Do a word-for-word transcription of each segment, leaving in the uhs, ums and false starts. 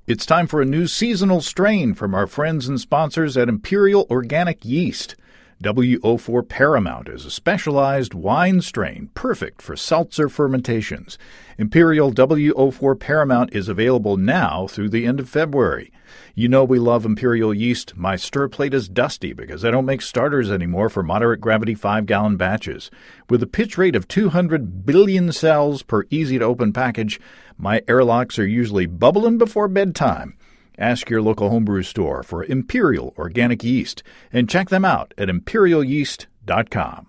It's time for a new seasonal strain from our friends and sponsors at Imperial Organic Yeast. W O four Paramount is a specialized wine strain perfect for seltzer fermentations. Imperial W O four Paramount is available now through the end of February. You know we love Imperial yeast. My stir plate is dusty because I don't make starters anymore for moderate gravity five-gallon batches. With a pitch rate of two hundred billion cells per easy-to-open package, my airlocks are usually bubbling before bedtime. Ask your local homebrew store for Imperial Organic Yeast and check them out at imperial yeast dot com.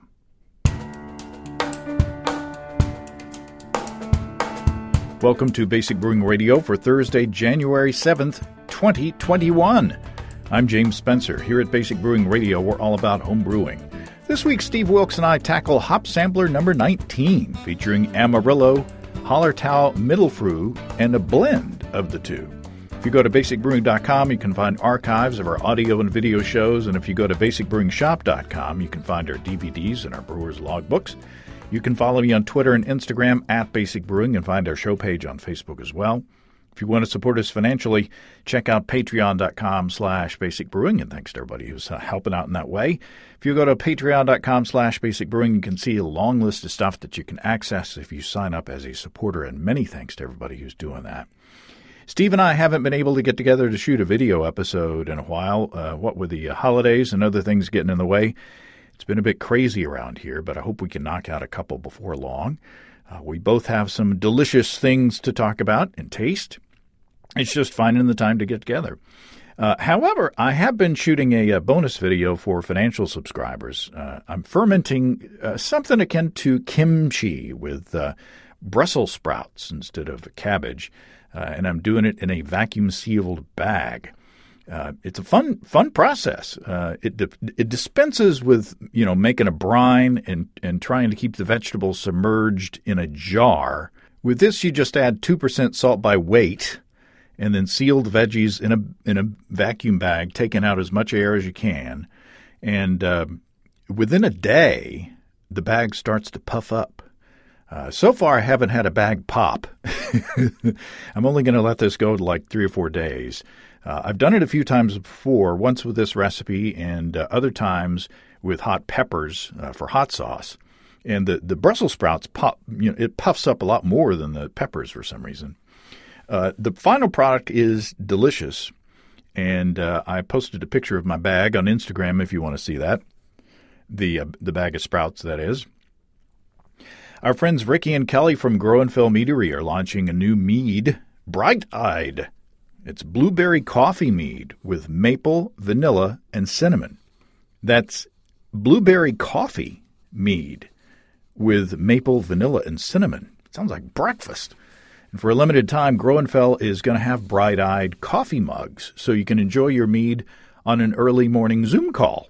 Welcome to Basic Brewing Radio for Thursday, January seventh, twenty twenty-one. I'm James Spencer. Here at Basic Brewing Radio, we're all about home brewing. This week, Steve Wilkes and I tackle Hop Sampler number nineteen, featuring Amarillo, Hallertau Mittelfrüh, and a blend of the two. If you go to basic brewing dot com, you can find archives of our audio and video shows, and if you go to basic brewing shop dot com, you can find our D V Ds and our brewers' logbooks. You can follow me on Twitter and Instagram at Basic Brewing and find our show page on Facebook as well. If you want to support us financially, check out patreon dot com slash basic brewing, and thanks to everybody who's uh, helping out in that way. If you go to patreon dot com slash basic brewing, you can see a long list of stuff that you can access if you sign up as a supporter, and many thanks to everybody who's doing that. Steve and I haven't been able to get together to shoot a video episode in a while. Uh, what with the uh, holidays and other things getting in the way, it's been a bit crazy around here, but I hope we can knock out a couple before long. Uh, we both have some delicious things to talk about and taste. It's just finding the time to get together. Uh, however, I have been shooting a, a bonus video for financial subscribers. Uh, I'm fermenting uh, something akin to kimchi with uh, Brussels sprouts instead of cabbage. Uh, and I'm doing it in a vacuum-sealed bag. Uh, it's a fun, fun process. Uh, it di- it dispenses with, you know, making a brine and, and trying to keep the vegetables submerged in a jar. With this, you just add two percent salt by weight, and then seal the veggies in a in a vacuum bag, taking out as much air as you can. And uh, within a day, the bag starts to puff up. Uh, so far, I haven't had a bag pop. I'm only going to let this go to like three or four days. Uh, I've done it a few times before, once with this recipe and uh, other times with hot peppers uh, for hot sauce. And the, the Brussels sprouts, pop, you know, it puffs up a lot more than the peppers for some reason. Uh, the final product is delicious, and uh, I posted a picture of my bag on Instagram if you want to see that. The, uh, the bag of sprouts, that is. Our friends Ricky and Kelly from Grow and Fell Meadery are launching a new mead, Bright Eyed. It's blueberry coffee mead with maple, vanilla, and cinnamon. That's blueberry coffee mead with maple, vanilla, and cinnamon. It sounds like breakfast. And for a limited time, Grow and Fell is going to have Bright Eyed coffee mugs so you can enjoy your mead on an early morning Zoom call.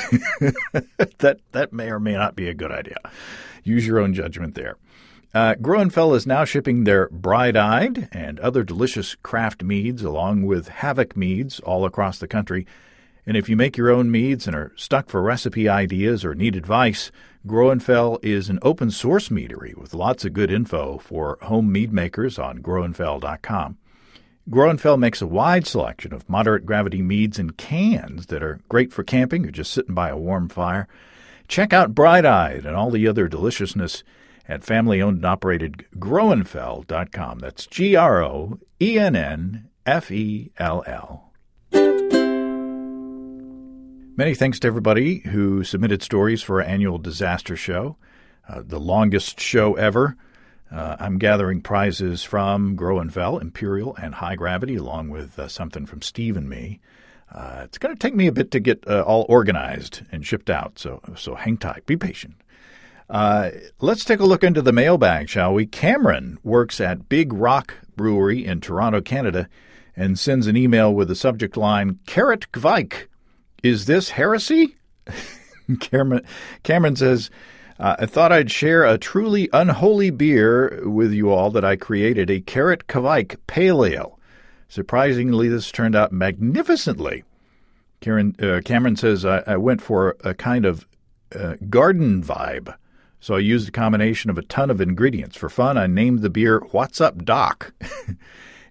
that that may or may not be a good idea. Use your own judgment there. Uh, Grow and Fell is now shipping their Bright-Eyed and other delicious craft meads along with Havoc meads all across the country. And if you make your own meads and are stuck for recipe ideas or need advice, Grow and Fell is an open-source meadery with lots of good info for home mead makers on grow and fell dot com. Grow and Fell makes a wide selection of moderate gravity meads in cans that are great for camping or just sitting by a warm fire. Check out Bright-Eyed and all the other deliciousness at family-owned and operated grow and fell dot com. That's G R O E N N F E L L. Many thanks to everybody who submitted stories for our annual disaster show, uh, the longest show ever. Uh, I'm gathering prizes from Grow and Fell, Imperial, and High Gravity, along with uh, something from Steve and me. Uh, it's going to take me a bit to get uh, all organized and shipped out, so so hang tight. Be patient. Uh, let's take a look into the mailbag, shall we? Cameron works at Big Rock Brewery in Toronto, Canada, and sends an email with the subject line, Carrot Gvike. Is this heresy? Cameron, Cameron says, uh, I thought I'd share a truly unholy beer with you all that I created, a Carrot Gvike Pale Ale. Surprisingly, this turned out magnificently. Karen, uh, Cameron says, I, I went for a kind of uh, garden vibe, so I used a combination of a ton of ingredients. For fun, I named the beer What's Up Doc.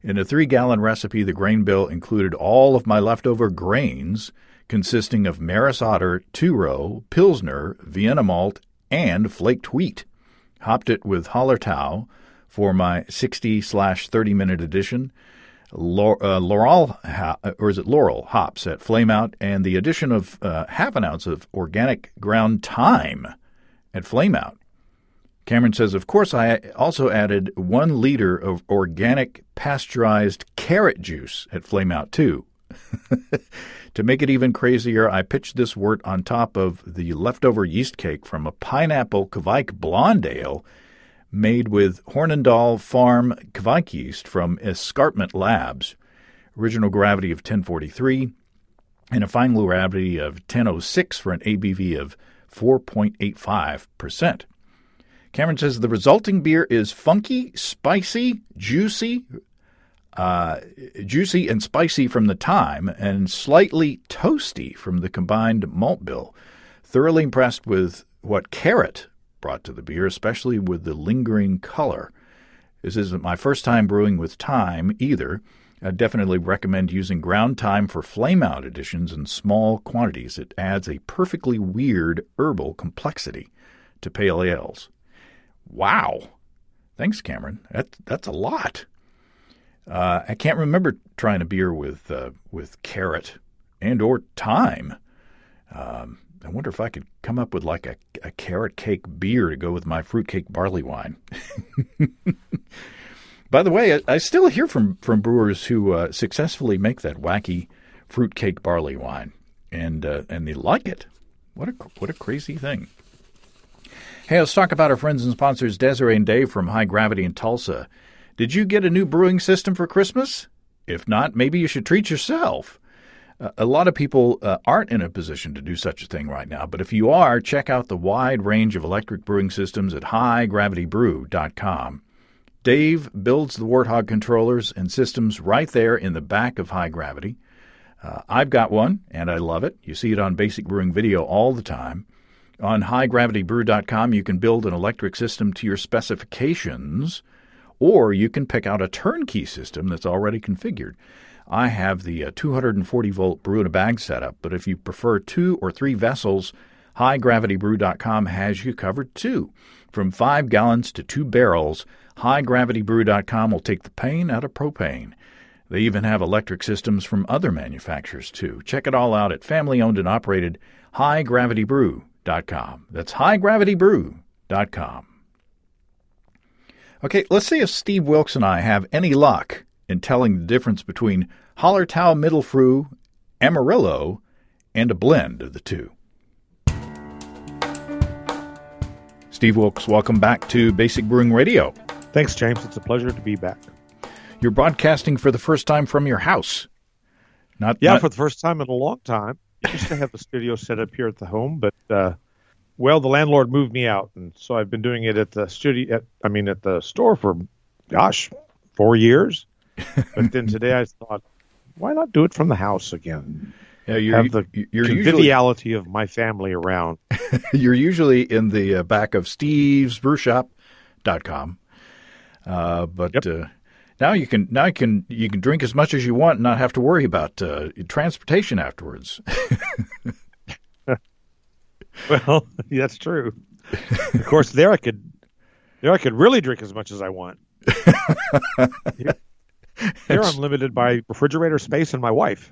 In a three-gallon recipe, the grain bill included all of my leftover grains, consisting of Maris Otter, two-row, Pilsner, Vienna malt, and flaked wheat. Hopped it with Hallertau for my sixty slash thirty minute edition. Uh, Laurel, or is it Laurel hops at Flameout, and the addition of uh, half an ounce of organic ground thyme at Flameout. Cameron says, of course, I also added one liter of organic pasteurized carrot juice at Flameout, too. To make it even crazier, I pitched this wort on top of the leftover yeast cake from a pineapple Kveik blonde ale made with Hornindal Farm Kveik yeast from Escarpment Labs. Original gravity of ten forty-three and a final gravity of ten oh six for an A B V of four point eight five percent. Cameron says the resulting beer is funky, spicy, juicy, uh, juicy and spicy from the thyme, and slightly toasty from the combined malt bill. Thoroughly impressed with what carrot brought to the beer, especially with the lingering color. This isn't my first time brewing with thyme either. I definitely recommend using ground thyme for Flameout editions in small quantities. It adds a perfectly weird herbal complexity to pale ales. Wow. Thanks, Cameron. That, that's a lot. Uh, I can't remember trying a beer with uh, with carrot and or thyme. Um, I wonder if I could come up with like a, a carrot cake beer to go with my fruitcake barley wine. By the way, I, I still hear from, from brewers who uh, successfully make that wacky fruitcake barley wine, and uh, and they like it. What a what a crazy thing. Hey, let's talk about our friends and sponsors, Desiree and Dave from High Gravity in Tulsa. Did you get a new brewing system for Christmas? If not, maybe you should treat yourself. A lot of people uh, aren't in a position to do such a thing right now, but if you are, check out the wide range of electric brewing systems at high gravity brew dot com. Dave builds the Warthog controllers and systems right there in the back of High Gravity. Uh, I've got one, and I love it. You see it on Basic Brewing Video all the time. On high gravity brew dot com, you can build an electric system to your specifications, or you can pick out a turnkey system that's already configured. I have the uh, two hundred forty volt brew-in-a-bag setup, but if you prefer two or three vessels, high gravity brew dot com has you covered too. From five gallons to two barrels, high gravity brew dot com will take the pain out of propane. They even have electric systems from other manufacturers too. Check it all out at family-owned and operated high gravity brew dot com. That's high gravity brew dot com. Okay, let's see if Steve Wilkes and I have any luck in telling the difference between Hallertau Mittelfrüh, Amarillo, and a blend of the two. Steve Wilkes, welcome back to Basic Brewing Radio. Thanks, James. It's a pleasure to be back. You're broadcasting for the first time from your house. Not Yeah, not... for the first time in a long time. I used to have the studio set up here at the home, but, uh, well, the landlord moved me out, and so I've been doing it at the studio, at, I mean, at the store for, gosh, four years. But then today I thought, why not do it from the house again? Yeah, you're, have the you're conviviality usually, of my family around. You're usually in the uh, back of Steve's Brew Shop dot com, uh, but yep. uh, now you can now you can you can drink as much as you want and not have to worry about uh, transportation afterwards. Well, that's true. Of course, there I could there I could really drink as much as I want. Here, here I'm limited by refrigerator space and my wife.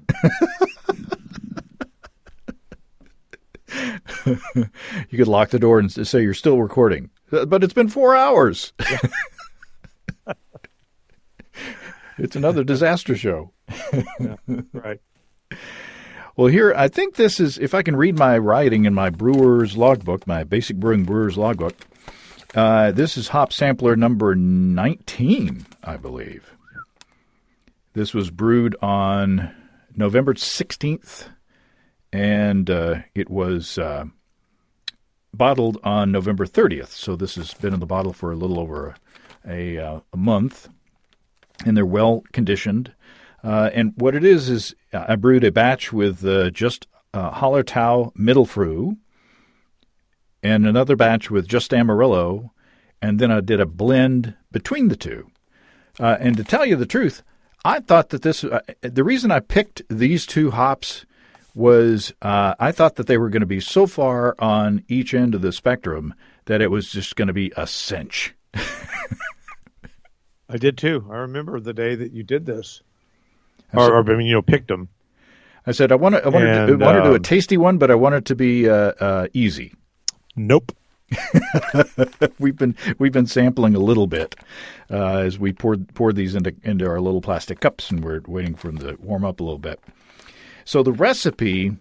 You could lock the door and say you're still recording, but it's been four hours. Yeah. It's another disaster show. Yeah, right. Well, here, I think this is, if I can read my writing in my brewer's logbook, my Basic Brewing Brewer's logbook, uh, this is hop sampler number nineteen, I believe. This was brewed on November sixteenth, and uh, it was uh, bottled on November thirtieth. So this has been in the bottle for a little over a, a, uh, a month, and they're well conditioned. Uh, and what it is is I brewed a batch with uh, just uh, Hallertau Mittelfrüh, and another batch with just Amarillo, and then I did a blend between the two. Uh, and to tell you the truth, I thought that this, uh, the reason I picked these two hops was uh, I thought that they were going to be so far on each end of the spectrum that it was just going to be a cinch. I did too. I remember the day that you did this, or, or I mean, you know, picked them. I said I want to, I want to, do, want to do a tasty one, but I want it to be uh, uh, easy. Nope. we've been we've been sampling a little bit uh, as we poured poured these into into our little plastic cups, and we're waiting for them to warm up a little bit. So the recipe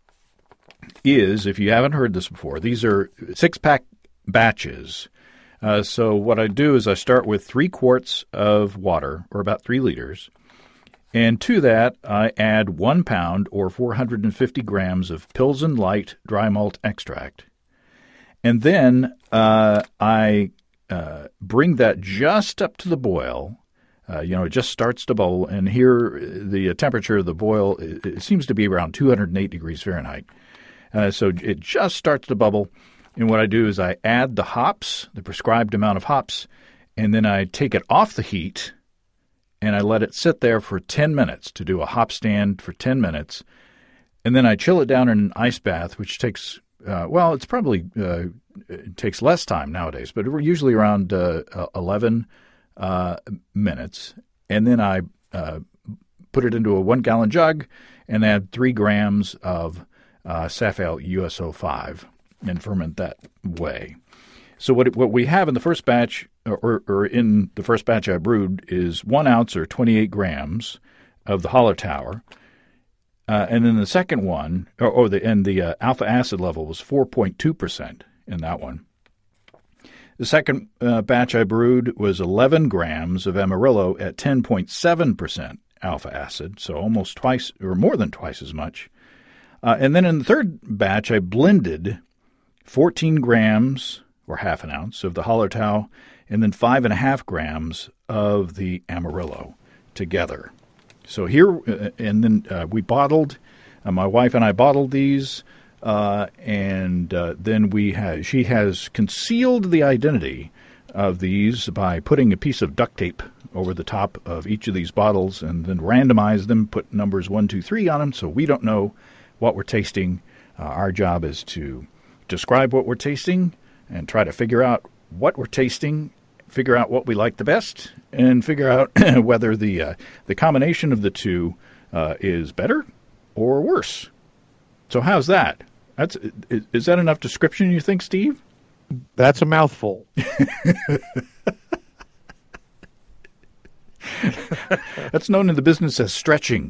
is, if you haven't heard this before, these are six-pack batches. Uh, so what I do is I start with three quarts of water, or about three liters, and to that I add one pound, or four hundred fifty grams of Pilsen Light dry malt extract. And then uh, I uh, bring that just up to the boil. Uh, you know, it just starts to bubble. And here, the temperature of the boil it, it seems to be around two hundred eight degrees Fahrenheit. Uh, so it just starts to bubble. And what I do is I add the hops, the prescribed amount of hops, and then I take it off the heat, and I let it sit there for ten minutes to do a hop stand for ten minutes. And then I chill it down in an ice bath, which takes... Uh, well, it's probably uh, it takes less time nowadays, but we're usually around uh, eleven uh, minutes. And then I uh, put it into a one-gallon jug and add three grams of uh, Safale U S O five and ferment that way. So what what we have in the first batch, or, or in the first batch I brewed, is one ounce or twenty-eight grams of the Hallertauer. Uh, and then the second one, or, or the and the uh, alpha acid level was four point two percent in that one. The second uh, batch I brewed was eleven grams of Amarillo at ten point seven percent alpha acid, so almost twice or more than twice as much. Uh, and then in the third batch, I blended fourteen grams or half an ounce of the Hallertau and then five and a half grams of the Amarillo together. So here, uh, and then uh, we bottled, uh, my wife and I bottled these, uh, and uh, then we had, she has concealed the identity of these by putting a piece of duct tape over the top of each of these bottles and then randomized them, put numbers one, two, three on them, so we don't know what we're tasting. Uh, our job is to describe what we're tasting and try to figure out what we're tasting, figure out what we like the best, and figure out whether the uh, the combination of the two uh, is better or worse. So how's that? That's is, is that enough description, you think, Steve? That's a mouthful. That's known in the business as stretching.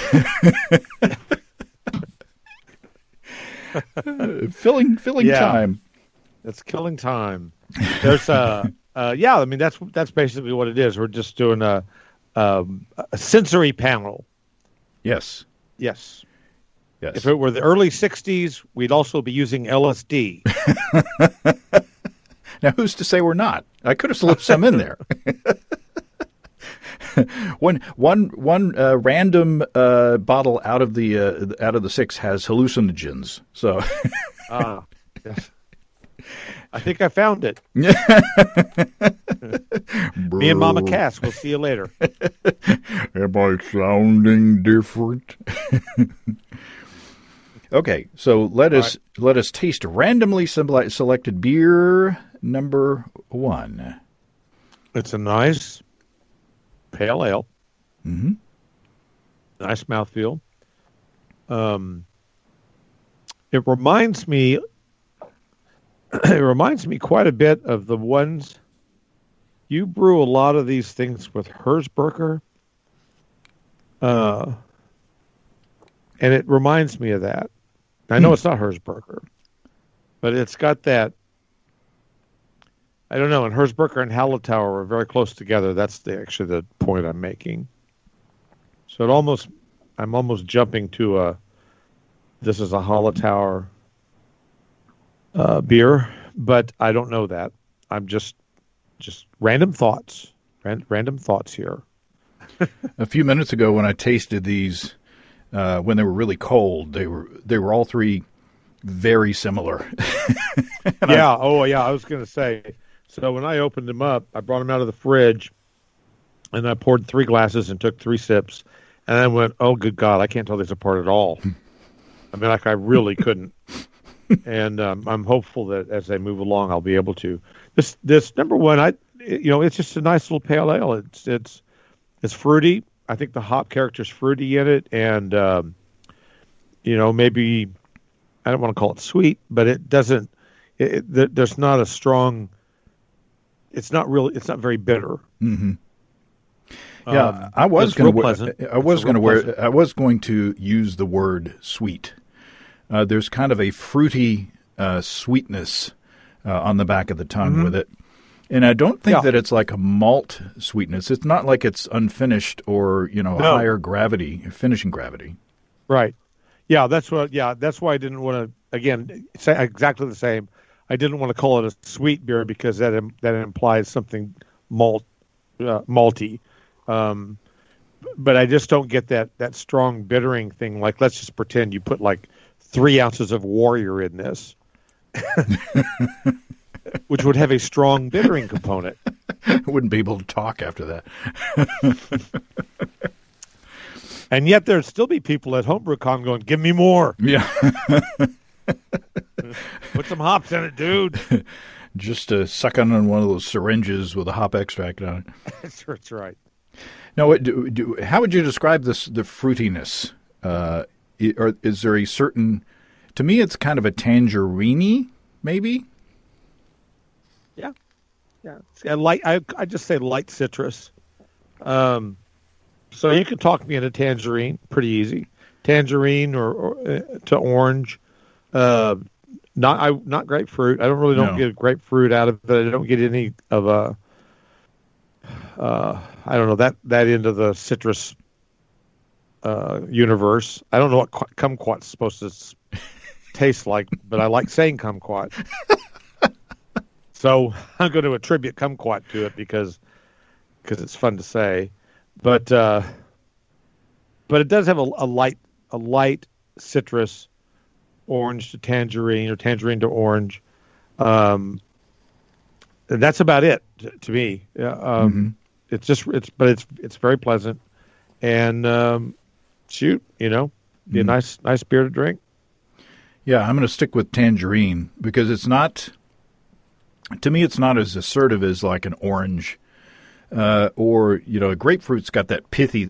filling filling yeah. time. That's killing time. There's a uh, yeah. I mean that's that's basically what it is. We're just doing a, um, a sensory panel. Yes. Yes. Yes. If it were the early sixties, we'd also be using L S D. Now, who's to say we're not? I could have slipped some in there. one, one, one uh, random uh, bottle out of the uh, out of the six has hallucinogens. So, ah, yes. I think I found it. Me and Mama Cass. We'll see you later. Am I sounding different? Okay, so let All us right. let us taste randomly selected beer number one. It's a nice pale ale. Mm-hmm. Nice mouthfeel. Um, it reminds me. It reminds me quite a bit of the ones you brew. A lot of these things with Hersbrucker, uh, and it reminds me of that. I know hmm. it's not Hersbrucker, but it's got that. I don't know. And Hersbrucker and Hallertauer are very close together. That's the actually the point I'm making. So it almost, I'm almost jumping to a. This is a Hallertauer uh, beer, but I don't know that. I'm just, just random thoughts, ran, random thoughts here. A few minutes ago, when I tasted these, uh, when they were really cold, they were they were all three very similar. Yeah. I, oh, yeah. I was going to say. So when I opened them up, I brought them out of the fridge, And I poured three glasses and took three sips, and I went, "Oh, good God, I can't tell these apart at all." I mean, like I really couldn't. And um, I'm hopeful that as they move along, I'll be able to. This, this number one, I, you know, it's just a nice little pale ale. It's, it's, it's fruity. I think the hop character's fruity in it, and um, you know, maybe I don't want to call it sweet, but it doesn't. It, it, there's not a strong. It's not really. It's not very bitter. Mm-hmm. Yeah, um, I was going to. I was going to wear. I was going to use the word sweet. Uh, there's kind of a fruity uh, sweetness uh, on the back of the tongue mm-hmm. with it. And I don't think yeah. that it's like a malt sweetness. It's not like it's unfinished or, you know, no. higher gravity, finishing gravity. Right. Yeah, that's what. Yeah, that's why I didn't want to, again, say exactly the same. I didn't want to call it a sweet beer because that that implies something malt, uh, malty. Um, but I just don't get that, that strong bittering thing. Like, let's just pretend you put like three ounces of Warrior in this, which would have a strong bittering component. I wouldn't be able to talk after that. And yet there'd still be people at HomebrewCon going, "Give me more." Yeah. Put some hops in it, dude. Just uh, suck on one of those syringes with a hop extract on it. That's, that's right. Now, do, do, how would you describe this? The fruitiness, uh, or is there a certain? To me, it's kind of a tangerine, maybe. Yeah, yeah. It's a light. I I just say light citrus. Um, so you can talk me into tangerine pretty easy. Tangerine or, or uh, to orange. Uh, not I not grapefruit. I don't really don't no. get grapefruit out of it. I don't get any of a. Uh, I don't know that that into the citrus uh, universe. I don't know what kumquat's supposed to taste like, but I like saying kumquat. So I'm going to attribute kumquat to it because because it's fun to say. But uh, but it does have a, a light a light citrus, orange to tangerine or tangerine to orange. Um, and that's about it to, to me. Yeah. Um, mm-hmm. It's just it's but it's it's very pleasant, and um, shoot, you know, be a mm. nice nice beer to drink. Yeah, I'm going to stick with tangerine because it's not. To me, it's not as assertive as like an orange, uh, or you know, a grapefruit's got that pithy,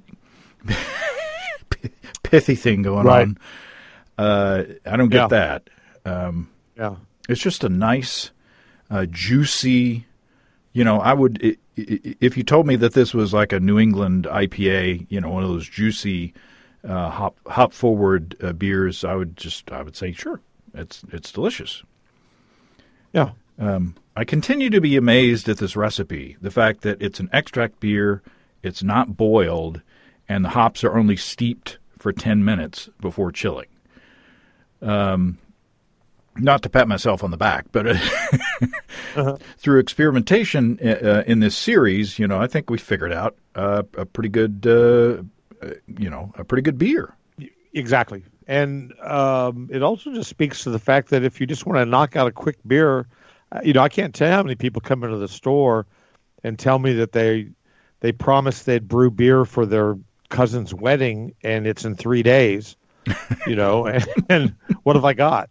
pithy thing going right. on. Uh, I don't get yeah. that. Um, yeah, it's just a nice, uh, juicy. You know, I would it, it, if you told me that this was like a New England I P A, you know, one of those juicy, uh, hop hop forward uh, beers. I would just I would say sure, it's it's delicious. Yeah. Um, I continue to be amazed at this recipe. The fact that it's an extract beer, it's not boiled, and the hops are only steeped for ten minutes before chilling. Um, not to pat myself on the back, but uh, uh-huh. through experimentation uh, in this series, you know, I think we figured out uh, a pretty good, uh, you know, a pretty good beer. Exactly. And um, it also just speaks to the fact that if you just want to knock out a quick beer, you know, I can't tell you how many people come into the store and tell me that they they promised they'd brew beer for their cousin's wedding, and it's in three days. You know, and, and what have I got?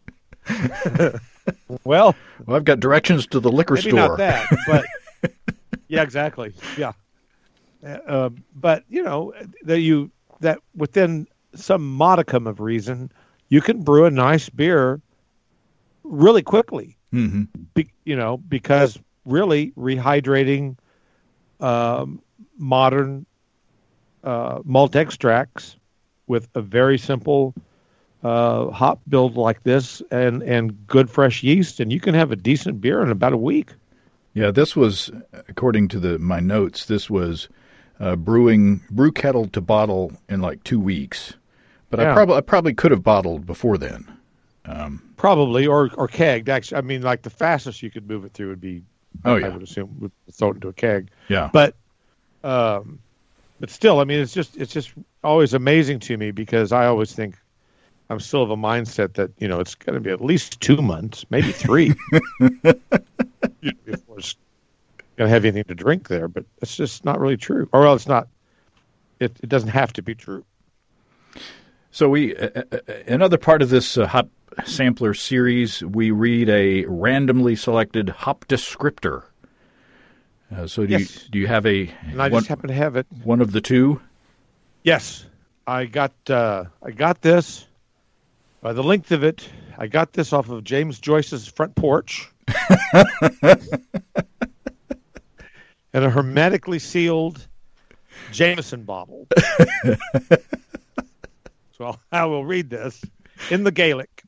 well, well, I've got directions to the liquor maybe store. Not that, but yeah, exactly. Yeah, uh, but you know that you that within some modicum of reason, you can brew a nice beer really quickly. Mm-hmm. Be, you know, because really rehydrating um, modern uh, malt extracts with a very simple uh, hop build like this and, and good fresh yeast, and you can have a decent beer in about a week. Yeah, this was, according to the my notes, this was uh, brewing brew kettle to bottle in like two weeks. But yeah. I probably I probably could have bottled before then. Um, Probably, or or kegged. Actually, I mean, like the fastest you could move it through would be, oh yeah, I would assume, would throw it into a keg. Yeah, but, um, but still, I mean, it's just it's just always amazing to me because I always think I'm still of a mindset that you know it's going to be at least two months, maybe three, before it's going to have anything to drink there, but it's just not really true. Or well, it's not. It, it doesn't have to be true. So we, uh, another part of this uh, hop sampler series, we read a randomly selected hop descriptor. Uh, so do yes. you do you have a? And I one, just happen to have it. One of the two. Yes, I got uh, I got this. By the length of it, I got this off of James Joyce's front porch. And a hermetically sealed Jameson bottle. So I will read this in the Gaelic.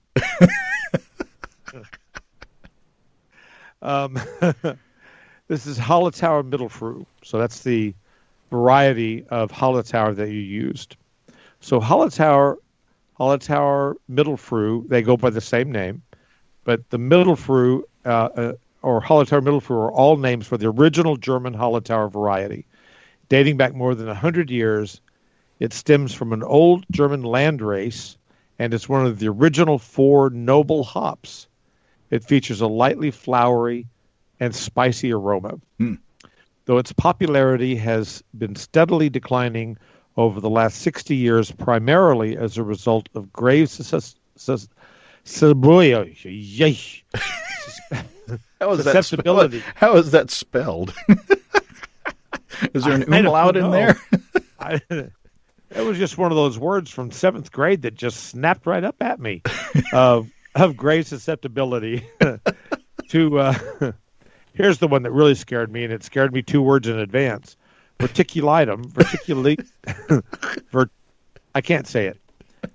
um, this is Hallertauer Mittelfrüh. So that's the variety of Hallertauer that you used. So Hallertauer, Hallertauer Mittelfrüh, they go by the same name, but the Mittelfrüh uh, uh, or Hallertauer Mittelfrüh are all names for the original German Hallertauer variety. Dating back more than one hundred years, it stems from an old German land race, and it's one of the original four noble hops. It features a lightly flowery and spicy aroma. Mm. Though its popularity has been steadily declining over the last sixty years, primarily as a result of grave sus- sus- susceptibility. How is that spelled? How is that spelled? Is there an umlaut in there? I, it was just one of those words from seventh grade that just snapped right up at me. Uh, of grave susceptibility. to uh, here's the one that really scared me, and it scared me two words in advance. Verticulatum, verticuli, ver, I can't say it.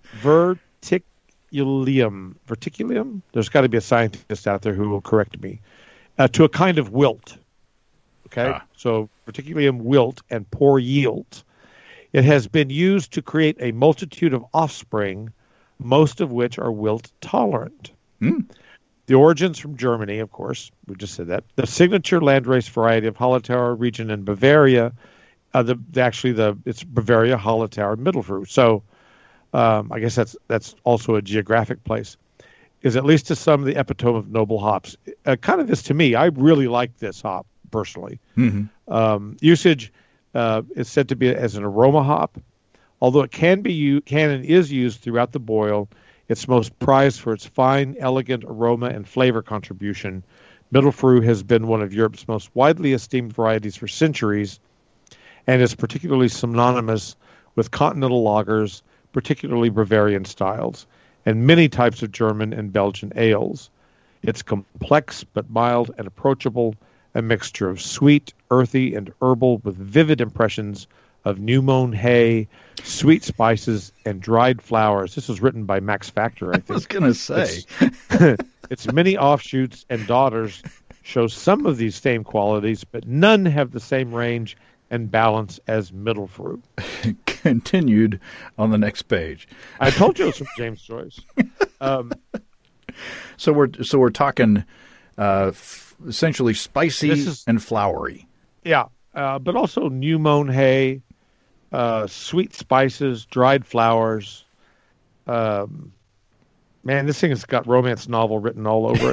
Verticulium, verticulium. There's got to be a scientist out there who will correct me. Uh, to a kind of wilt. Okay, ah. So verticulium wilt and poor yield. It has been used to create a multitude of offspring, most of which are wilt tolerant. Mm. The origins from Germany, of course, we just said that. The signature landrace variety of Hallertauer region in Bavaria, uh, the, the actually the it's Bavaria Hallertauer Mittelfrüh. So um, I guess that's that's also a geographic place. Is at least to some the epitome of noble hops. Uh, kind of this to me, I really like this hop personally. Mm-hmm. Um, usage uh, is said to be as an aroma hop, although it can be u- can and is used throughout the boil. It's most prized for its fine, elegant aroma and flavor contribution. Mittelfrüh has been one of Europe's most widely esteemed varieties for centuries, and is particularly synonymous with continental lagers, particularly Bavarian styles, and many types of German and Belgian ales. It's complex but mild and approachable, a mixture of sweet, earthy, and herbal with vivid impressions of new-mown hay, sweet spices, and dried flowers. This was written by Max Factor, I think. I was going to say. Its, its many offshoots and daughters show some of these same qualities, but none have the same range and balance as Mittelfrüh. Continued on the next page. I told you it was from James Joyce. Um, so we're so we're talking uh, f- essentially spicy is, and flowery. Yeah, uh, but also new mown hay, uh, sweet spices, dried flowers. Um, man, this thing has got romance novel written all over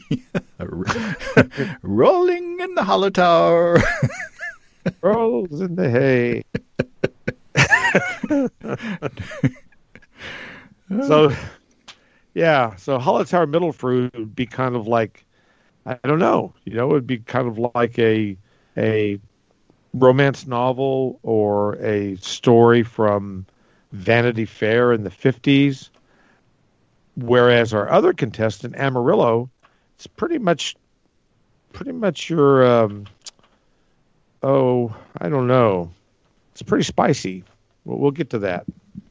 it. Rolling in the Hallertauer. Rolls in the hay. So, yeah, so Hallertauer Mittelfrüh would be kind of like, I don't know, you know, it would be kind of like a a romance novel or a story from Vanity Fair in the fifties, whereas our other contestant, Amarillo, it's pretty much, pretty much your, um, oh, I don't know, it's pretty spicy. Well, we'll get to that.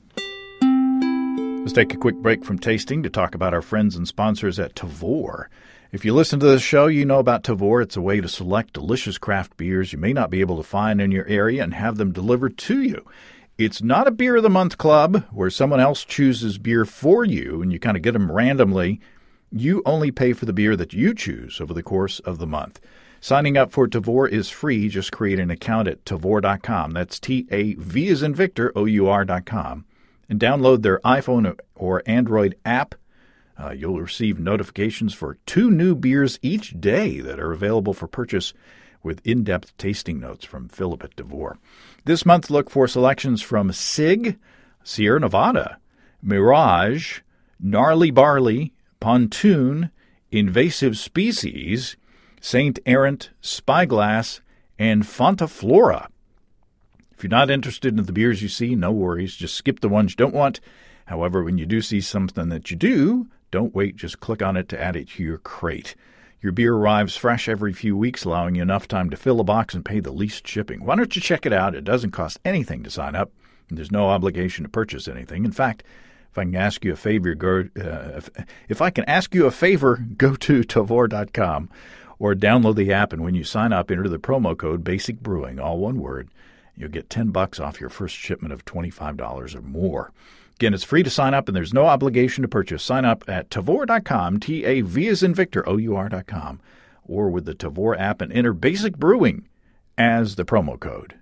Let's take a quick break from tasting to talk about our friends and sponsors at Tavour. If you listen to this show, you know about Tavour. It's a way to select delicious craft beers you may not be able to find in your area and have them delivered to you. It's not a Beer of the Month club where someone else chooses beer for you and you kind of get them randomly. You only pay for the beer that you choose over the course of the month. Signing up for Tavour is free. Just create an account at Tavour dot com. That's T A V as in Victor, O U R dot com. And download their iPhone or Android app. Uh, you'll receive notifications for two new beers each day that are available for purchase with in-depth tasting notes from Philip at Devore. This month, look for selections from Sig, Sierra Nevada, Mirage, Gnarly Barley, Pontoon, Invasive Species, Saint Errant, Spyglass, and Fanta Flora. If you're not interested in the beers you see, no worries. Just skip the ones you don't want. However, when you do see something that you do, don't wait. Just click on it to add it to your crate. Your beer arrives fresh every few weeks, allowing you enough time to fill a box and pay the least shipping. Why don't you check it out? It doesn't cost anything to sign up, and there's no obligation to purchase anything. In fact, if I can ask you a favor, go, uh, if, if I can ask you a favor, go to Tavour dot com or download the app, and when you sign up, enter the promo code Basic Brewing, all one word. You'll get ten bucks off your first shipment of twenty-five dollars or more. Again, it's free to sign up, and there's no obligation to purchase. Sign up at Tavour dot com, T A V as in Victor, O U R dot com, or with the Tavour app and enter Basic Brewing as the promo code.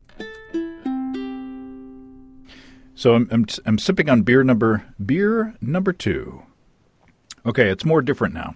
So I'm, I'm I'm sipping on beer number beer number two. Okay, it's more different now.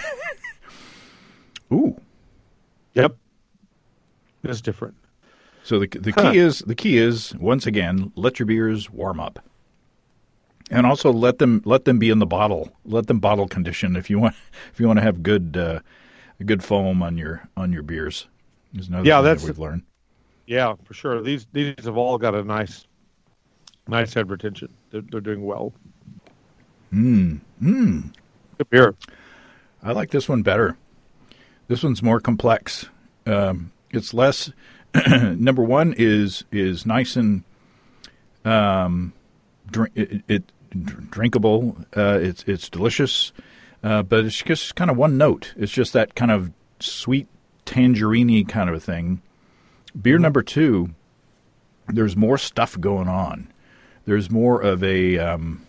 Ooh. Yep. It's different. So the the huh. key is the key is once again, let your beers warm up. And also let them let them be in the bottle. Let them bottle condition if you want if you want to have good uh, good foam on your on your beers. There's another yeah, thing that's that we've learned. Yeah, for sure. These these have all got a nice nice head retention. They're, they're doing well. Mm. Mm. Good beer. I like this one better. This one's more complex. Um, it's less. Number one is is nice and um, drink, it, it drinkable. Uh, it's it's delicious, uh, but it's just kind of one note. It's just that kind of sweet tangerine-y kind of a thing. Beer number two, there's more stuff going on. There's more of a, um,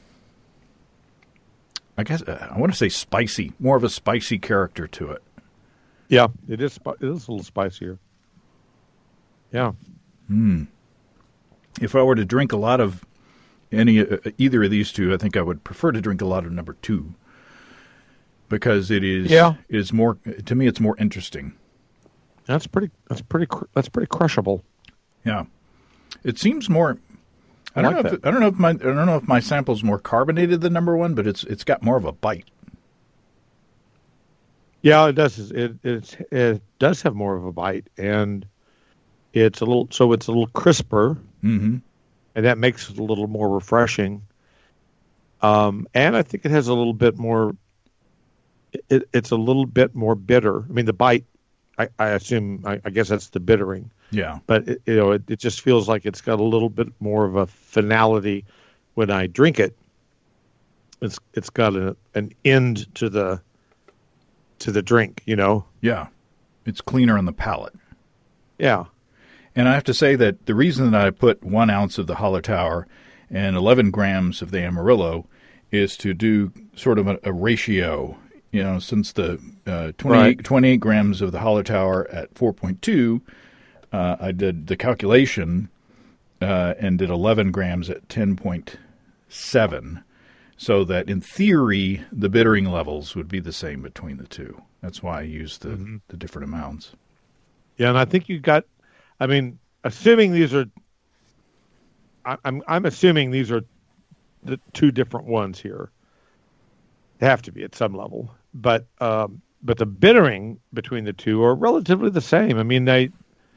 I guess uh, I want to say spicy, more of a spicy character to it. Yeah, it is. It is a little spicier. Yeah. Hmm. If I were to drink a lot of any uh, either of these two, I think I would prefer to drink a lot of number two because it is. Yeah. It is more to me. It's more interesting. That's pretty. That's pretty. That's pretty crushable. Yeah. It seems more. I, I don't like know. If, I don't know if my. I don't know if my sample's more carbonated than number one, but it's it's got more of a bite. Yeah, it does. It it's it does have more of a bite, and it's a little so it's a little crisper, mm-hmm. and that makes it a little more refreshing. Um, and I think it has a little bit more. It, it's a little bit more bitter. I mean, the bite. I, I assume. I, I guess that's the bittering. Yeah. But it, you know, it, it just feels like it's got a little bit more of a finality when I drink it. It's it's got a, an end to the. to the drink, you know? Yeah. It's cleaner on the palate. Yeah. And I have to say that the reason that I put one ounce of the Hallertauer and eleven grams of the Amarillo is to do sort of a, a ratio. You know, since the uh, twenty-eight, right. twenty-eight grams of the Hallertauer at four point two, uh, I did the calculation uh, and did eleven grams at ten point seven. So that in theory, the bittering levels would be the same between the two. That's why I used the, mm-hmm. the different amounts. Yeah, and I think you got, I mean, assuming these are, I, I'm I'm assuming these are the two different ones here. They have to be at some level, but um, but the bittering between the two are relatively the same. I mean, they,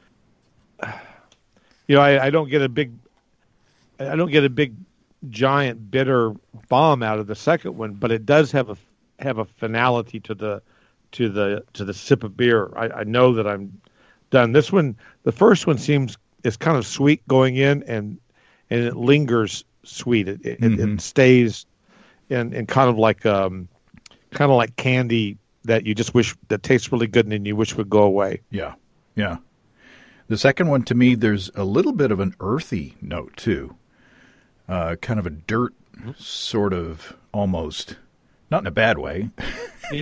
you know, I, I don't get a big, I don't get a big. giant bitter bomb out of the second one, but it does have a have a finality to the to the to the sip of beer. I, I know that I'm done. This one, the first one seems is kind of sweet going in, and and it lingers sweet. It it, mm-hmm. it stays in in kind of like um kind of like candy that you just wish that tastes really good and then you wish would go away. Yeah, yeah. The second one to me, there's a little bit of an earthy note too. Uh, kind of a dirt sort of almost, not in a bad way. Yeah.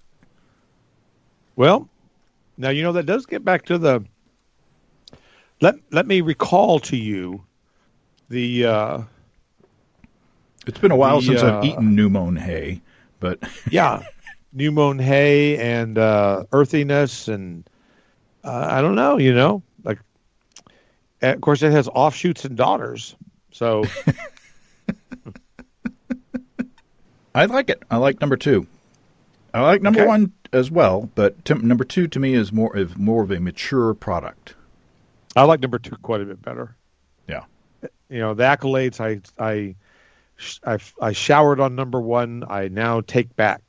Well, now, you know, that does get back to the, let let me recall to you the. Uh, it's been a while the, since uh, I've eaten New Mown hay, but. Yeah, New Mown hay and uh, earthiness and Uh, I don't know. You know, like, of course, it has offshoots and daughters. So I like it. I like number two. I like number Okay. one as well, but t- number two to me is more of more of a mature product. I like number two quite a bit better. Yeah. You know, the accolades I I I, I showered on number one. I now take back.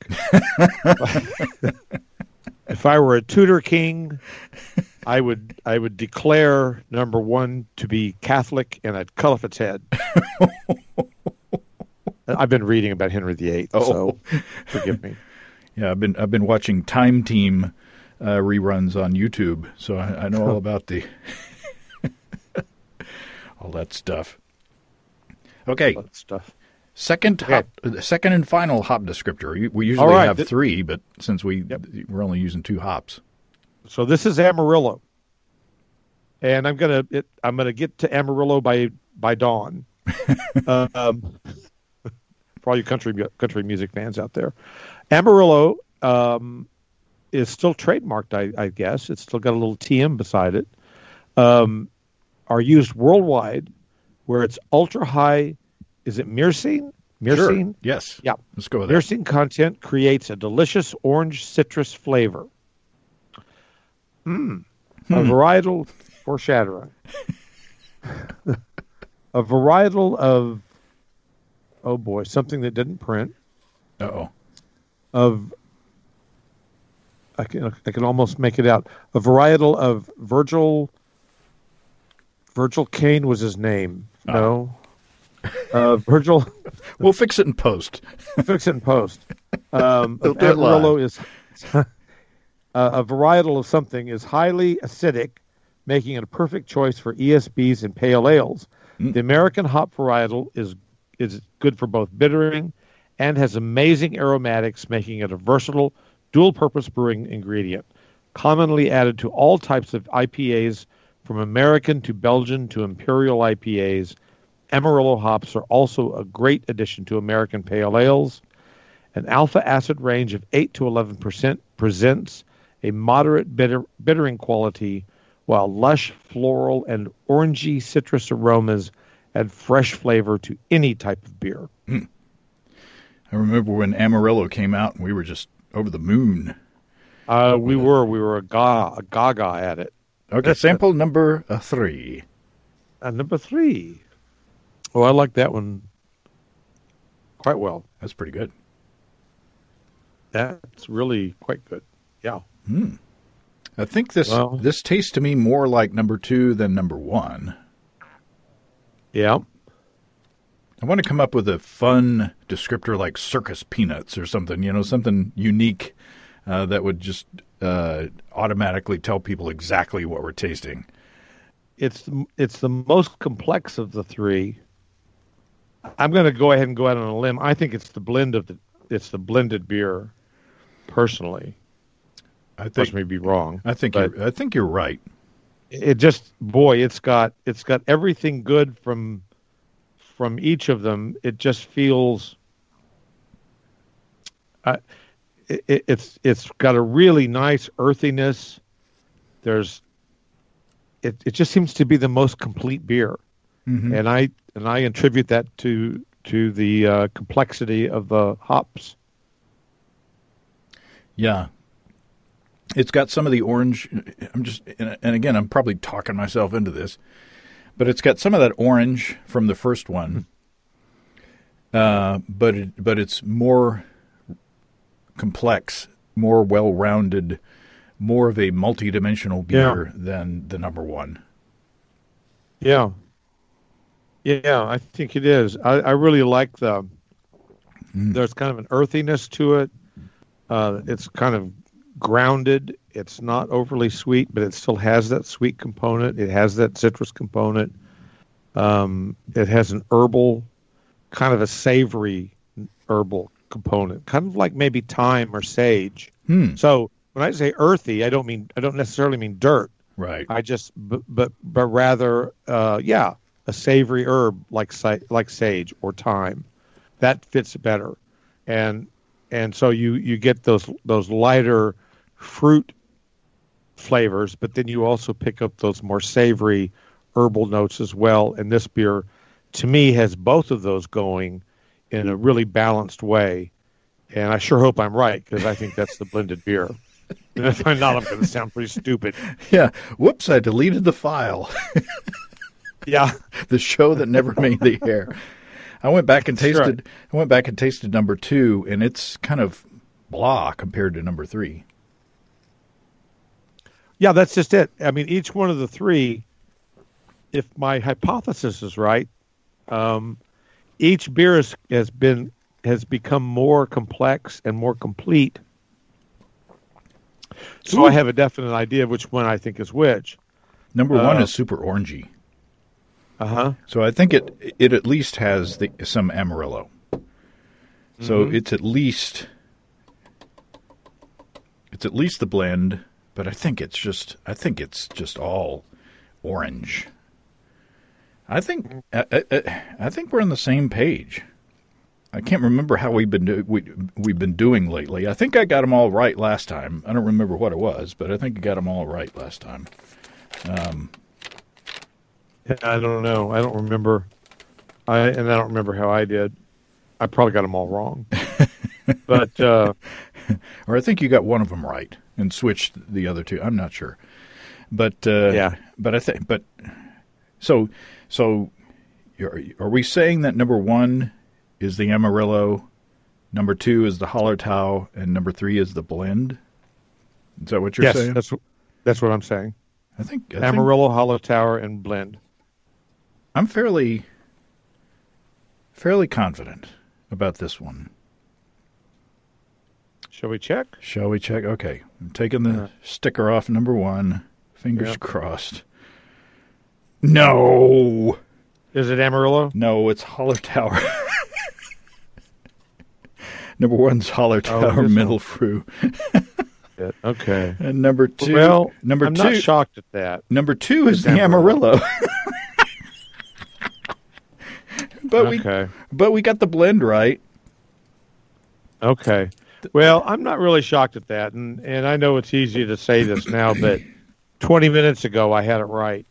If I were a Tudor king, I would I would declare number one to be Catholic, and I'd cut off its head. I've been reading about Henry the Eighth, Oh. so forgive me. Yeah, I've been I've been watching Time Team uh, reruns on YouTube, so I, I know all about the all that stuff. Okay, That stuff. second Okay. hop, uh, second and final hop descriptor. We usually All right, have th- three, but since we Yep. we're only using two hops. So this is Amarillo, and I'm gonna it, I'm gonna get to Amarillo by by dawn. um, for all you country mu- country music fans out there, Amarillo um, is still trademarked. I, I guess it's still got a little T M beside it. Um, are used worldwide, where it's ultra high. Is it myrcene? Myrcene. Sure. Yes. Yeah. Let's go with that. Myrcene content creates a delicious orange citrus flavor. Mm. A varietal foreshadowing. A varietal of, oh boy, something that didn't print. Uh-oh. Of, I can I can almost make it out. A varietal of Virgil. Virgil Caine was his name. No. Uh, Virgil. We'll fix it in post. Fix it in post. Um, We'll do it Amarillo live. is uh, a varietal of something is highly acidic, making it a perfect choice for E S Bs and pale ales. Mm. The American hop varietal is is good for both bittering and has amazing aromatics, making it a versatile, dual-purpose brewing ingredient. Commonly added to all types of I P As, from American to Belgian to Imperial I P As. Amarillo hops are also a great addition to American pale ales. An alpha acid range of eight to eleven percent presents a moderate bitter, bittering quality, while lush floral and orangey citrus aromas add fresh flavor to any type of beer. I remember when Amarillo came out, and we were just over the moon. Uh, we were we were a, ga, a gaga at it. Okay, sample number uh, three. And number three. Oh, I like that one quite well. That's pretty good. That's really quite good. Yeah. I think this Well- this tastes to me more like number two than number one. Yeah. I want to come up with a fun descriptor like circus peanuts or something, you know, something unique uh, that would just uh, automatically tell people exactly what we're tasting. It's the, it's the most complex of the three. I'm going to go ahead and go out on a limb. I think it's the blend of the it's the blended beer. Personally, I which think may be wrong. I think but you're, I think you're right. it just boy, it's got it's got everything good from from each of them. It just feels. Uh, it, it, it's it's got a really nice earthiness. There's. It it just seems to be the most complete beer. Mhm. And I and I attribute that to to the uh, complexity of the hops. Yeah. It's got some of the orange. I'm just, and and again, I'm probably talking myself into this, but it's got some of that orange from the first one. Uh, but it, but it's more complex, more well-rounded, more of a multi-dimensional beer than the number one. Yeah, yeah, I think it is. I, I really like the. There's kind of an earthiness to it. Uh, it's kind of grounded. It's not overly sweet, but it still has that sweet component. It has that citrus component. Um, it has an herbal, kind of a savory herbal component, kind of like maybe thyme or sage. Hmm. So when I say earthy, I don't mean I don't necessarily mean dirt. Right. I just but but, but rather uh, yeah, a savory herb like sa- like sage or thyme. That fits better. And and so you, you get those those lighter fruit flavors, but then you also pick up those more savory herbal notes as well. And this beer, to me, has both of those going in a really balanced way. And I sure hope I'm right, because I think that's the blended beer. And if I'm not, I'm going to sound pretty stupid. Yeah. Whoops, I deleted the file. Yeah. The show that never made the air. I went back and tasted right. I went back and tasted number two, and it's kind of blah compared to number three. Yeah, that's just it. I mean, each one of the three, if my hypothesis is right, um, each beer is, has been has become more complex and more complete. So Ooh. I have a definite idea of which one I think is which. Number uh, one is super orangey. Uh-huh. So I think it it at least has the, some Amarillo. So mm-hmm. it's at least it's at least the blend, but I think it's just I think it's just all orange. I think I, I, I think we're on the same page. I can't remember how we've been do, we we've been doing lately. I think I got them all right last time. I don't remember what it was, but I think I got them all right last time. Um, I don't know. I don't remember. I and I don't remember how I did. I probably got them all wrong. But uh, or I think you got one of them right and switched the other two. I'm not sure. But uh, yeah. But I think. But so so, you're, are we saying that number one is the Amarillo, number two is the Hallertau, and number three is the blend? Is that what you're yes, saying? Yes, that's that's what I'm saying. I think I Amarillo, think, Hallertau, and blend. I'm fairly fairly confident about this one. Shall we check? Shall we check? Okay. I'm taking the uh, sticker off number one. Fingers yep. crossed. No. Is it Amarillo? No, it's Hallertau. Number one's Hallertau oh, Middle Fru. Okay. And number two. Well, number I'm two, not shocked at that. Number two is the Amarillo. Amarillo. but okay. we, but we got the blend right. Okay. Well, I'm not really shocked at that, and and I know it's easy to say this now, but twenty minutes ago I had it right.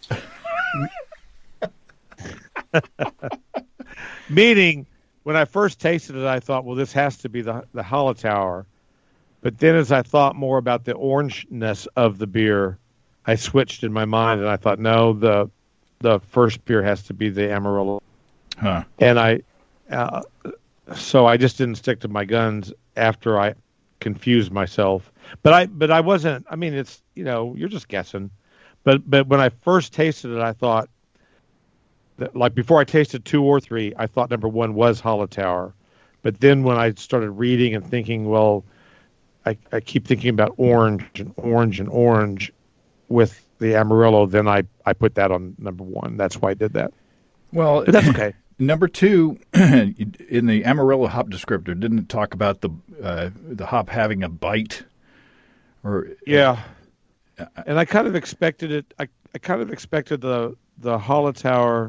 Meaning, when I first tasted it, I thought, well, this has to be the the Hallertau. But then as I thought more about the orangeness of the beer, I switched in my mind, and I thought, no, the the first beer has to be the Amarillo. Huh. And I, uh, so I just didn't stick to my guns after I confused myself. But I, but I wasn't. I mean, it's you know, you're just guessing. But but when I first tasted it, I thought, that, like before I tasted two or three, I thought number one was Hallertau. But then when I started reading and thinking, well, I, I keep thinking about orange and orange and orange with the Amarillo, then I, I put that on number one. That's why I did that. Well, but that's okay. Number two, in the Amarillo hop descriptor, didn't it talk about the uh, the hop having a bite? Or yeah, uh, and I kind of expected it. I, I kind of expected the the Hallertau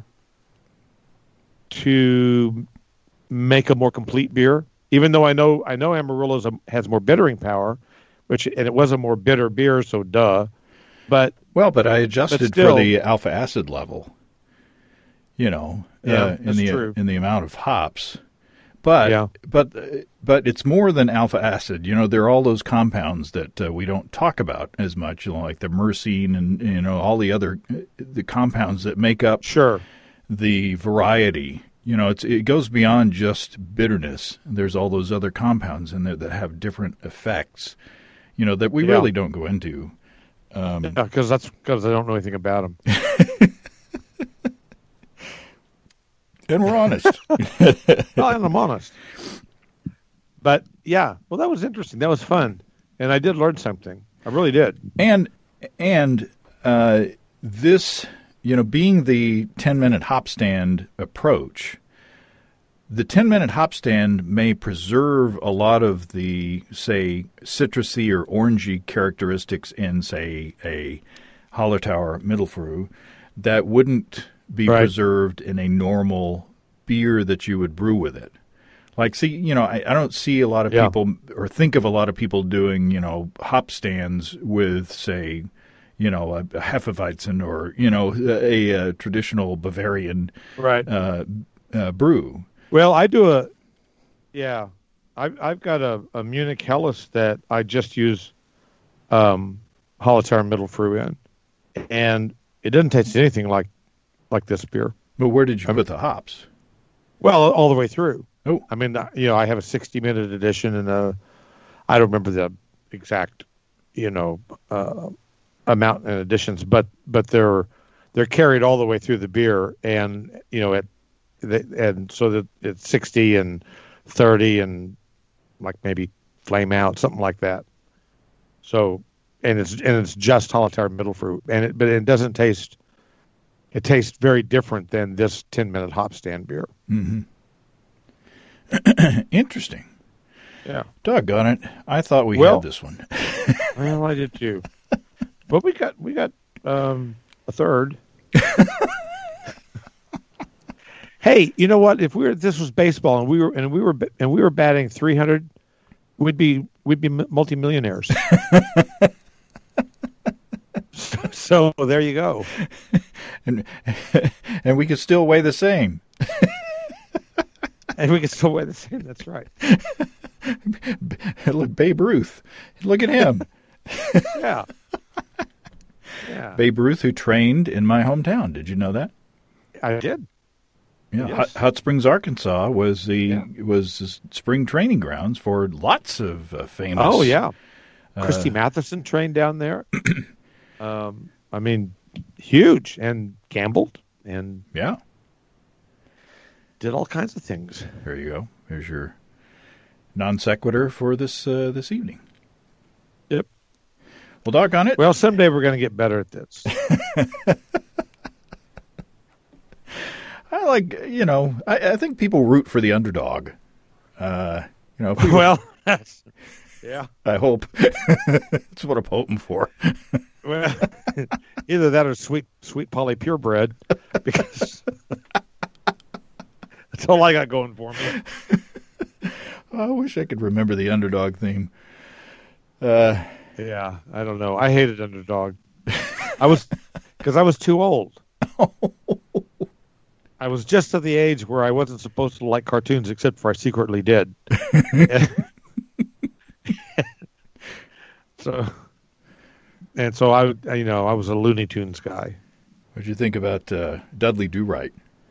to make a more complete beer. Even though I know I know Amarillo has more bittering power, which and it was a more bitter beer, so duh. But well, but I adjusted but still, for the alpha acid level. You know, yeah, uh, in the true. in the amount of hops, but yeah. but but it's more than alpha acid. You know, there are all those compounds that uh, we don't talk about as much, you know, like the myrcene and you know all the other the compounds that make up sure the variety. You know, it's it goes beyond just bitterness. There's all those other compounds in there that have different effects. You know, that we yeah. really don't go into. Um, yeah, because that's because I don't know anything about them. And we're honest. Well, and I'm honest. But yeah, well, that was interesting. That was fun, and I did learn something. I really did. And and uh, this, you know, being the ten-minute hop stand approach, the ten-minute hop stand may preserve a lot of the, say, citrusy or orangey characteristics in, say, a Hallertau Middle Fru that wouldn't be right. preserved in a normal beer that you would brew with it. Like, see, you know, I, I don't see a lot of Yeah. people or think of a lot of people doing, you know, hop stands with, say, you know, a, a Hefeweizen or, you know, a, a traditional Bavarian Right. uh, uh, brew. Well, I do a, yeah, I've, I've got a, a Munich Helles that I just use um, Hallertau Mittelfrüh in, and it doesn't taste anything like like this beer. But where did you I mean- put the hops? Well, all the way through. Oh. I mean, you know, I have a sixty-minute edition and a, I don't remember the exact, you know, uh, amount and editions, but but they're they're carried all the way through the beer, and you know, at and so that it's sixty and thirty and like maybe flame out, something like that. So, and it's and it's just Hallertau Mittelfrüh, and it but it doesn't taste. It tastes very different than this ten-minute hop stand beer. Mm-hmm. Interesting. Yeah. Doggone it. I thought we Well- had this one. Well, I did too. But we got we got um, a third. Hey, you know what? If we were this was baseball and we were and we were and we were batting three hundred, we'd be we'd be multimillionaires. so, so there you go. and and we could still weigh the same. And we can still weigh the same. That's right. Look, Babe Ruth. Look at him. Yeah. Yeah. Babe Ruth, who trained in my hometown. Did you know that? I did. Yeah, Yes. Hot, Hot Springs, Arkansas was the Yeah. was the spring training grounds for lots of uh, famous. Oh yeah. uh, Christy Matheson trained down there. um, I mean, huge and gambled and Yeah, did all kinds of things. there you go. Here's your non sequitur for this uh, this evening. Yep. Well, doggone it. Well, someday we're going to get better at this. I like, you know, I, I think people root for the underdog. Uh, you know, if we, Well, that's, yeah. I hope that's what I'm hoping for. Well, either that or sweet, sweet Polly purebred, because that's all I got going for me. I wish I could remember the underdog theme. Uh, Yeah, I don't know. I hated underdog. I was because I was too old. I was just at the age where I wasn't supposed to like cartoons, except for I secretly did. so, and so I, you know, I was a Looney Tunes guy. what'd you think about uh, Dudley Do-Right?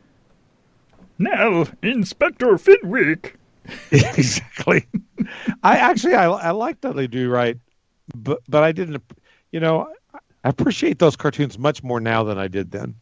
Now, Inspector Fenwick. Exactly. I actually I I like Dudley Do Right, but but I didn't. You know, I appreciate those cartoons much more now than I did then.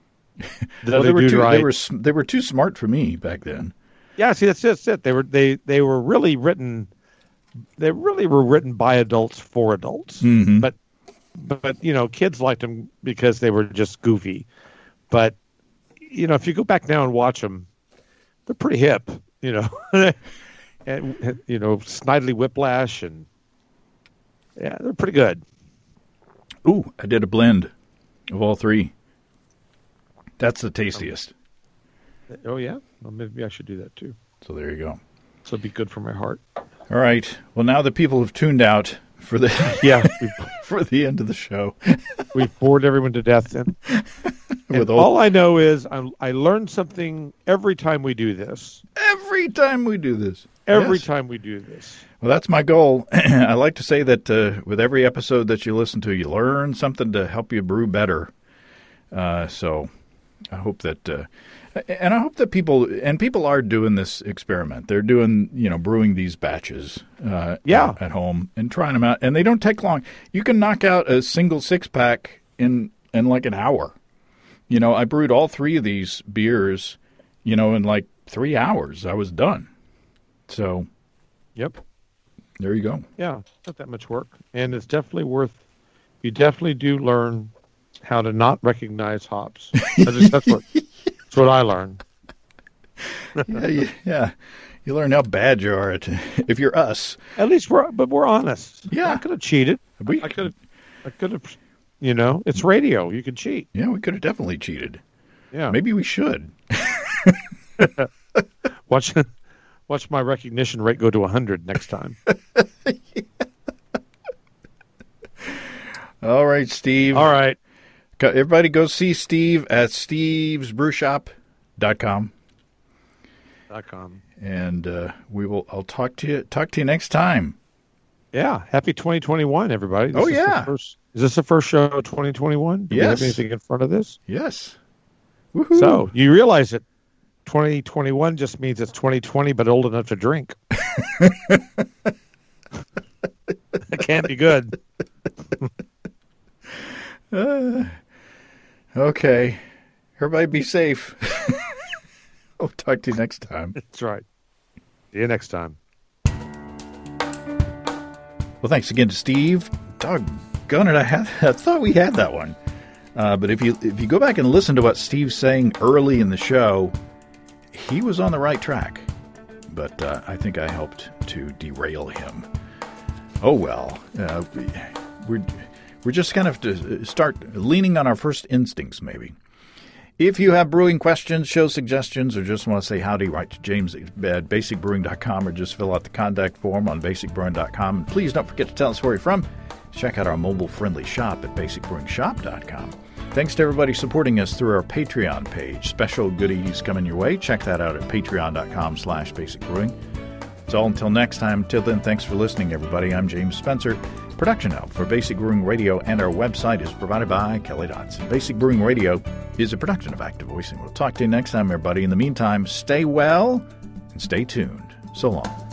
Well, they were Do too Right. they were s- they were too smart for me back then. Yeah, see, that's just it. They were they they were really written. They really were written by adults for adults. Mhm. But but you know, kids liked them because they were just goofy. But you know, if you go back now and watch them, they're pretty hip. You know, and you know, Snidely Whiplash, and yeah, they're pretty good. Ooh, I did a blend of all three. That's the tastiest. Oh yeah, well, maybe I should do that too. So there you go. So it'd be good for my heart. All right. Well, now that people have tuned out for the Yeah, we for the end of the show, we bored everyone to death. And, and with all all, I know is I, I learn something every time we do this. every time we do this, Every Yes. time we do this. Well, that's my goal. I like to say that uh, with every episode that you listen to, you learn something to help you brew better. Uh, so I hope that, uh, and I hope that people, and people are doing this experiment. They're doing, you know, brewing these batches uh, Yeah. at home and trying them out. And they don't take long. You can knock out a single six-pack in, in like an hour. You know, I brewed all three of these beers, you know, in like three hours. I was done. So Yep. there you go. Yeah, it's not that much work. And it's definitely worth, you definitely do learn how to not recognize hops. That's, just, that's, what, that's what I learned. yeah, you, yeah. You learn how bad you are at if you're us. At least we're, but we're honest. Yeah. I could have cheated. We, I could have, I could have, you know, it's radio. You can cheat. yeah, we could have definitely cheated. Yeah. Maybe we should. Watch, watch my recognition rate go to one hundred next time. All right, Steve. All right. Everybody go see Steve at steves brew shop dot com. Dot com. And uh, we will. I'll talk to you. Talk to you next time. Yeah. Happy twenty twenty-one, everybody. This oh is yeah. The first, is this the first show of twenty twenty-one? Do yes. you have anything in front of this? Yes. Woohoo. So you realize that twenty twenty-one just means it's twenty twenty, but old enough to drink. That can't be good. uh, okay. Everybody be safe. I'll talk to you next time. That's right. See you next time. Well, thanks again to Steve. Doggone it, I, had, I thought we had that one. Uh, but if you if you go back and listen to what Steve's saying early in the show, he was on the right track. But uh, I think I helped to derail him. Oh, well. Uh, we're, we're just kind of to start leaning on our first instincts, maybe. If you have brewing questions, show suggestions, or just want to say howdy, write to James at basic brewing dot com or just fill out the contact form on basic brewing dot com. And please don't forget to tell us where you're from. Check out our mobile-friendly shop at basic brewing shop dot com. Thanks to everybody supporting us through our Patreon page. Special goodies coming your way. Check that out at patreon dot com slash basic brewing. It's all until next time. Till then, thanks for listening, everybody. I'm James Spencer. Production help for Basic Brewing Radio and our website is provided by Kelly Dodson. Basic Brewing Radio is a production of Active Voicing. We'll talk to you next time, everybody. In the meantime, stay well and stay tuned. So long.